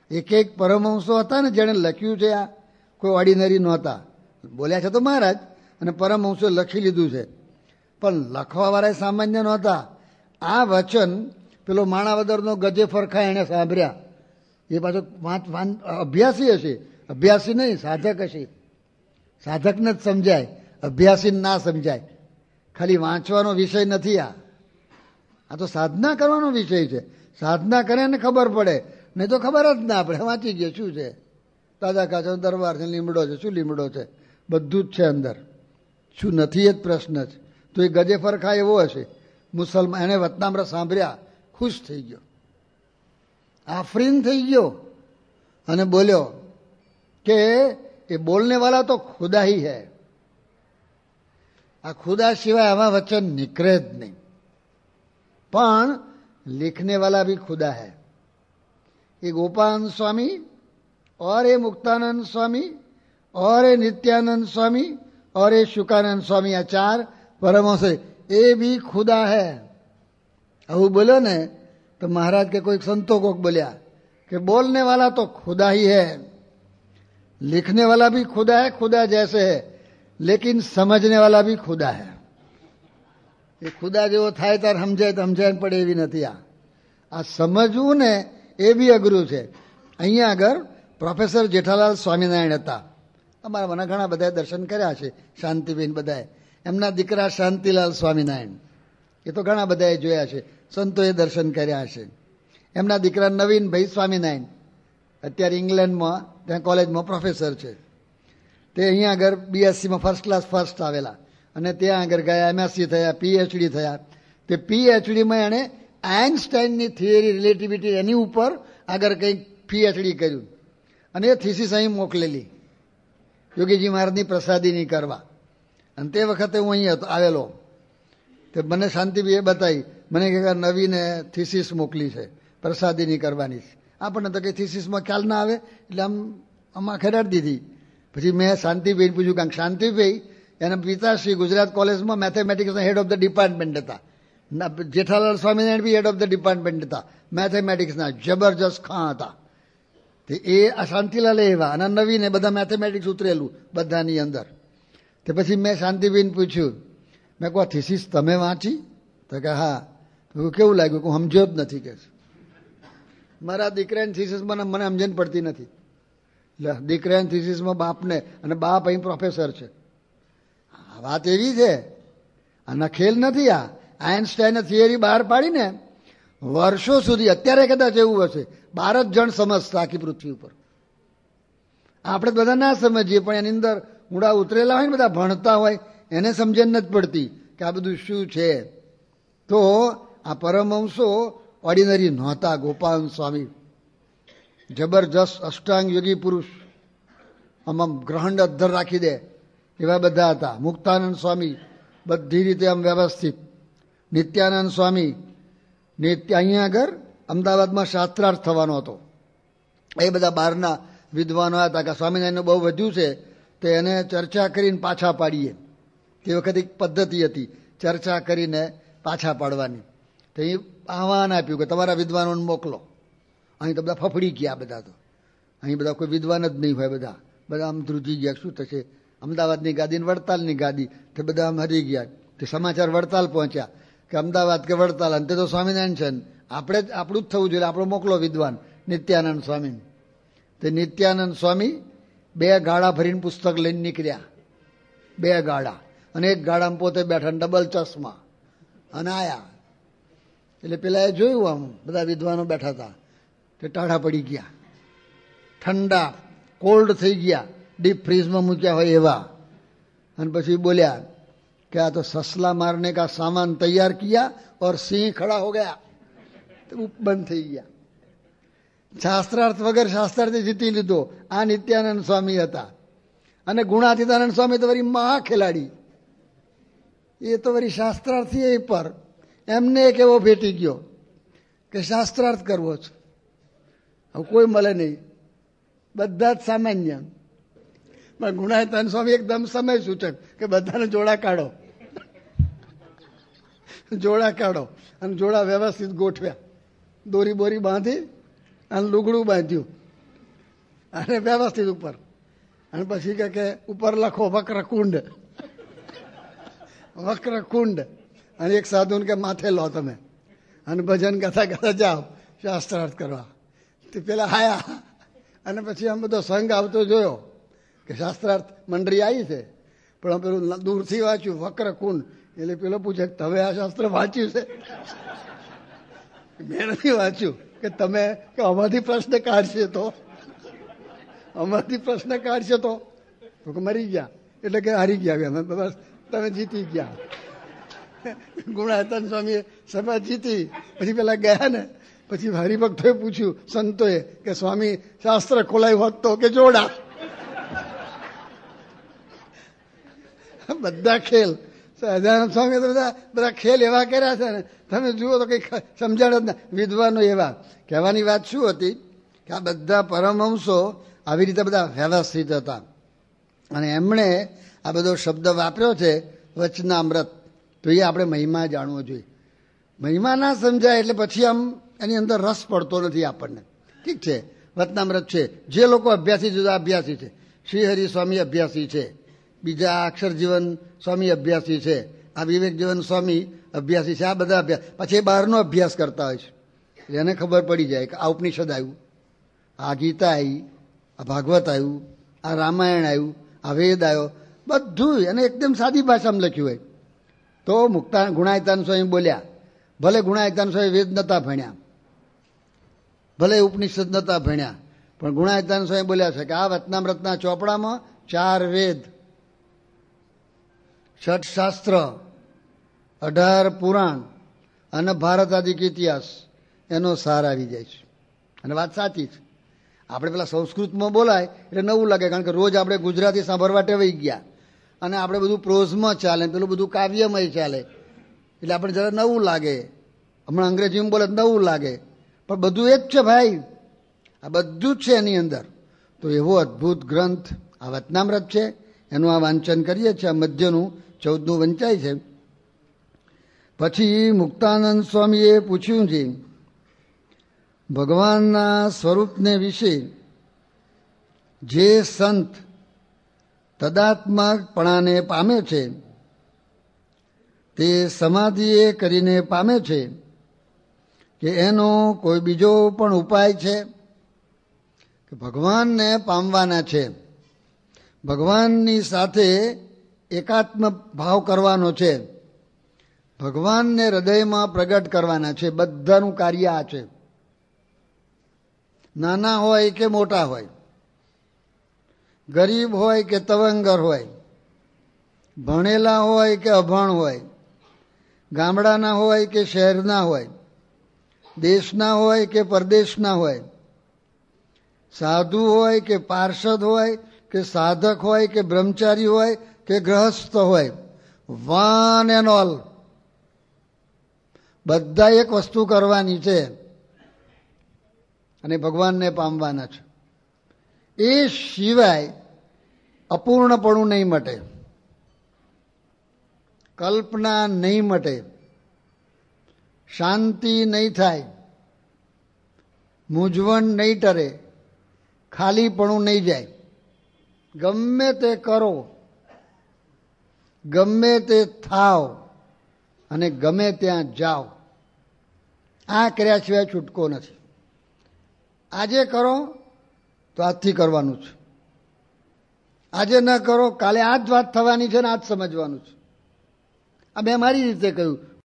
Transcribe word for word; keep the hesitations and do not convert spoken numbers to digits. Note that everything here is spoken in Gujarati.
એક એક પરમહંસો હતા ને જેણે લખ્યું છે, આ કોઈ ઓર્ડિનરી નહોતા. બોલ્યા છે તો મહારાજ, અને પરમહંસો લખી લીધું છે, પણ લખવાવાળા સામાન્ય નહોતા. આ વચન પેલો માણાવદરનો ગજે ફરખા એણે સાંભળ્યા. એ પાછો વાંચ અભ્યાસી હશે, અભ્યાસી નહીં સાધક હશે. સાધકને જ સમજાય, અભ્યાસીને ના સમજાય. ખાલી વાંચવાનો વિષય નથી આ, આ તો સાધના કરવાનો વિષય છે. સાધના કરે ને ખબર પડે, નહીં તો ખબર જ ના પડે. વાંચી ગયો શું છે, તાજા કાચો દરબાર છે, લીમડો છે, શું લીમડો છે, બધું જ છે અંદર. શું નથી એ જ પ્રશ્ન છે. તો એ ગજે ફરખા એવો હશે મુસલમાન, એને વતનામૃત સાંભળ્યા, ખુશ થઈ ગયો, આફરીન થઈ ગયો, અને બોલ્યો કે એ બોલને વાલા તો ખુદા હી હૈ, આ ખુદા સિવાય આવા વચન નીકળે જ નહીં, પણ लिखने वाला भी खुदा है. ये गोपाल स्वामी और ये मुक्तानंद स्वामी और ये नित्यानंद स्वामी और ये शुकानंद स्वामी, આ ચાર પરમહંસ એ भी खुदा है. આવું બોલ્યો ને તો મહારાજ કે કોઈ સંતો કોક બોલ્યા કે बोलने वाला तो खुदा ही है, लिखने वाला भी खुदा है, खुदा जैसे है, लेकिन समझने वाला भी खुदा है. એ ખુદા જેવો થાય ત્યારે સમજાય તો સમજાય પડે એવી નથી. આ આ સમજવું ને એ બી અઘરું છે. અહીંયા આગળ પ્રોફેસર જેઠાલાલ સ્વામિનારાયણ હતા. અમારા મને ઘણા બધા દર્શન કર્યા છે, શાંતિબેન બધાએ. એમના દીકરા શાંતિલાલ સ્વામિનારાયણ, એ તો ઘણા બધાએ જોયા છે, સંતોએ દર્શન કર્યા છે. એમના દીકરા નવીનભાઈ સ્વામિનારાયણ અત્યારે ઇંગ્લેન્ડમાં ત્યાં કોલેજમાં પ્રોફેસર છે. તે અહીંયા આગળ બીએસસીમાં ફર્સ્ટ ક્લાસ ફર્સ્ટ આવેલા, અને ત્યાં આગળ ગયા, એમએસસી થયા, પીએચડી થયા. તે પીએચડીમાં એણે આઇન્સ્ટાઈનની થિયરી રિલેટિવિટી એની ઉપર આગળ કંઈક પીએચડી કર્યું, અને એ થીસીસ અહીં મોકલેલી યોગીજી મહારાજની પ્રસાદીની કરવા. અને તે વખતે હું અહીં હતો આવેલો, તે મને શાંતિભાઈએ બતાવી, મને કે નવીને થીસીસ મોકલી છે પ્રસાદીની કરવાની છે. આપણને તો કંઈ થીસીસમાં ખ્યાલ ના આવે એટલે આમ આમાં ખેડાડી દીધી. પછી મેં શાંતિભાઈને પૂછ્યું, કારણ કે શાંતિભાઈ એના પિતાશ્રી ગુજરાત કોલેજમાં મેથેમેટિક્સના હેડ ઓફ ધ ડિપાર્ટમેન્ટ હતા. જેઠાલાલ સ્વામિનારાયણ બી હેડ ઓફ ધ ડિપાર્ટમેન્ટ હતા મેથેમેટિક્સના, જબરજસ્ત ખાં હતા. તે એ આ શાંતિલાલે એવા, અને નવીને બધા મેથેમેટિક્સ ઉતરેલું બધાની અંદર. તે પછી મેં શાંતિભાઈને પૂછ્યું, મેં કહું થીસીસ તમે વાંચી? તો કે હા. કેવું લાગ્યું? હું સમજ્યો જ નથી કે મારા દીકરાની થીસીસ મને મને સમજણ પડતી નથી. એટલે દીકરાની થીસીસમાં બાપને, અને બાપ અહીં પ્રોફેસર છે. વાત એવી છે, આના ખેલ નથી. આ આઇન્સ્ટાઈને થિયરી બહાર પાડીને વર્ષો સુધી, અત્યારે કદાચ એવું હશે, બાર જ જણ સમજતા આખી પૃથ્વી ઉપર. આપણે બધા ના સમજીએ, પણ એની અંદર ઊંડા ઉતરેલા હોય ને, બધા ભણતા હોય, એને સમજણ નથી પડતી કે આ બધું શું છે. તો આ પરમહંસો ઓર્ડિનરી નહોતા. ગોપાલ સ્વામી જબરજસ્ત અષ્ટાંગ યોગી પુરુષ, આમ ગ્રહણ અધ્ધર રાખી દે એવા બધા હતા. મુક્તાનંદ સ્વામી બધી રીતે આમ વ્યવસ્થિત. નિત્યાનંદ સ્વામી, નિત્ય અહીંયા આગળ અમદાવાદમાં શાસ્ત્રાર્થ થવાનો હતો. એ બધા બહારના વિદ્વાનો હતા કે સ્વામિનારાયણનું બહુ વધ્યું છે, તો એને ચર્ચા કરીને પાછા પાડીએ. તે વખતે એક પદ્ધતિ હતી ચર્ચા કરીને પાછા પાડવાની. તો એ આહવાન આપ્યું કે તમારા વિદ્વાનોને મોકલો. અહીં તો બધા ફફડી ગયા બધા. તો અહીં બધા કોઈ વિદ્વાન જ નહીં હોય, બધા બધા આમ ધ્રુજી ગયા, શું થશે? અમદાવાદની ગાદી ને વડતાલની ગાદી, તે બધા આમ હરી ગયા. તે સમાચાર વડતાલ પહોંચ્યા કે અમદાવાદ કે વડતાલ, અને તે તો સ્વામિનારાયણ છે, આપણે જ આપણું જ થવું જોઈએ, આપણો મોકલો વિદ્વાન નિત્યાનંદ સ્વામી. તે નિત્યાનંદ સ્વામી બે ગાળા ભરીને પુસ્તક લઈને નીકળ્યા, બે ગાળા, અને એક ગાળામાં પોતે બેઠા, ડબલ ચશ્મા, અને આયા. એટલે પેલા એ જોયું, આમ બધા વિદ્વાનો બેઠા હતા, તે ટાઢા પડી ગયા, ઠંડા કોલ્ડ થઈ ગયા, ડીપ ફ્રીજમાં મૂક્યા હોય એવા. અને પછી બોલ્યા કે આ તો સસલા મારને કા સામાન તૈયાર કિયા ઓર સિંહ ખડા હો ગયા. બંધ થઈ ગયા. શાસ્ત્રાર્થ વગર શાસ્ત્રાર્થ જીતી લીધો. આ નિત્યાનંદ સ્વામી હતા. અને ગુણાતીતાનંદ સ્વામી તો વળી મહા ખેલાડી, એ તો વળી શાસ્ત્રાર્થી એ પર એમને એક એવો ભેટી ગયો કે શાસ્ત્રાર્થ કરવો છે. હવે કોઈ મળે નહીં, બધા જ સામાન્ય. પણ ગુણાતીતાનંદ સ્વામી એકદમ સમય સૂચક કે બધાને જોડા કાઢો, જોડા કાઢો, અને જોડા વ્યવસ્થિત ગોઠવ્યા, દોરી બોરી બાંધી અને લુગડું બાંધ્યું, અને વ્યવસ્થિત ઉપર, અને પછી કહે કે ઉપર લખો વક્રકુંડ, વક્રકુંડ. અને એક સાધુને કે માથે લો તમે, અને ભજન કથા કથા જાઓ શાસ્ત્રાર્થ કરવા. તે પેલા આયા, અને પછી આમ બધો સંઘ આવતો જોયો કે શાસ્ત્રાર્થ મંડળી આવી છે, પણ પેલું દૂરથી વાંચ્યું વક્રકુંડ, એટલે પેલો પૂછે તમે આ શાસ્ત્ર વાંચ્યું છે? મેં નથી વાંચ્યું. કે તમે કે અમારથી પ્રશ્ન કાઢશે તો, અમારથી પ્રશ્ન કાઢશે તો તો મરી ગયા, એટલે કે હારી ગયા, બસ તમે જીતી ગયા. ગુણાયતન સ્વામીએ સભા જીતી. પછી પેલા ગયા ને, પછી હરિભક્તોએ પૂછ્યું સંતોએ કે સ્વામી શાસ્ત્ર ખોલાયું હોત તો કે જોડા. બધા ખેલ સહજાનંદ સ્વામી તો બધા બધા ખેલ એવા કર્યા છે ને, તમે જુઓ તો કઈ સમજાણ જ ના. વિદ્વાનો એવા. કહેવાની વાત શું હતી કે આ બધા પરમહંસો આવી રીતે બધા વ્યવસ્થિત હતા, અને એમણે આ બધો શબ્દ વાપર્યો છે વચનામૃત. તો એ આપણે મહિમા જાણવો જોઈએ. મહિમા ના સમજાય એટલે પછી આમ એની અંદર રસ પડતો નથી આપણને. ઠીક છે, વચનામૃત છે, જે લોકો અભ્યાસી જુદા અભ્યાસી છે. શ્રીહરિ સ્વામી અભ્યાસી છે, બીજા અક્ષરજીવન સ્વામી અભ્યાસી છે, આ વિવેકજીવન સ્વામી અભ્યાસી છે. આ બધા અભ્યાસ પછી એ બહારનો અભ્યાસ કરતા હોય છે. એટલે એને ખબર પડી જાય કે આ ઉપનિષદ આવ્યું, આ ગીતા આવી, આ ભાગવત આવ્યું, આ રામાયણ આવ્યું, આ વેદ આવ્યો, બધું એને એકદમ સાદી ભાષામાં લખ્યું હોય. તો મુક્તા ગુણાયતાન સ્વામી બોલ્યા, ભલે ગુણાયતાન સ્વામી વેદ નતા ભણ્યા, ભલે ઉપનિષદ નતા ભણ્યા, પણ ગુણાયતાન સ્વામી બોલ્યા છે કે આ વચનામૃતના ચોપડામાં ચાર વેદ, છઠ શાસ્ત્ર, અઢાર પુરાણ અને ભારત આદિક ઇતિહાસ એનો સાર આવી જાય છે. અને વાત સાચી છે. આપણે પેલા સંસ્કૃતમાં બોલાય એટલે નવું લાગે, કારણ કે રોજ આપણે ગુજરાતી સાંભળવા ટેવાઈ ગયા, અને આપણે બધું પ્રોઝમાં ચાલે, પેલું બધું કાવ્યમય ચાલે, એટલે આપણે જરા નવું લાગે. હમણાં અંગ્રેજીમાં બોલે નવું લાગે, પણ બધું એ જ છે ભાઈ, આ બધું જ છે એની અંદર. તો એવો અદ્ભુત ગ્રંથ આ વચનામૃત છે. એનું આ વાંચન કરીએ છીએ. આ મધ્યનું ચૌદનું વંચાય છે. પછી મુક્તાનંદ સ્વામીએ પૂછ્યું છે ભગવાનના સ્વરૂપને વિશે જે સંત તદાત્મકપણાને પામે છે તે સમાધિએ કરીને પામે છે કે એનો કોઈ બીજો પણ ઉપાય છે? કે ભગવાનને પામવાના છે, ભગવાનની સાથે એકાત્મ ભાવ કરવાનો છે, ભગવાનને હૃદયમાં પ્રગટ કરવાના છે. બધાનું કાર્ય આ છે. નાના હોય કે મોટા હોય, ગરીબ હોય કે તવંગર હોય, ભણેલા હોય કે અભણ હોય, ગામડાના હોય કે શહેરના હોય, દેશના હોય કે પરદેશના હોય, સાધુ હોય કે પાર્ષદ હોય કે સાધક હોય કે બ્રહ્મચારી હોય કે ગ્રહસ્થ હોય, વન એન્ડ ઓલ બધા એક વસ્તુ કરવાની છે અને ભગવાનને પામવાના છે. એ સિવાય અપૂર્ણપણું નહીં મટે, કલ્પના નહીં મટે, શાંતિ નહીં થાય, મૂંઝવણ નહીં ટરે, ખાલીપણું નહીં જાય. ગમે તે કરો, ગમે તે થાવ અને ગમે ત્યાં જાઓ, આ કર્યા સિવાય છૂટકો નથી. આજે કરો તો આજથી કરવાનું છે, આજે ન કરો કાલે આ જ વાત થવાની છે ને આ જ સમજવાનું છે. આ મેં મારી રીતે કહ્યું.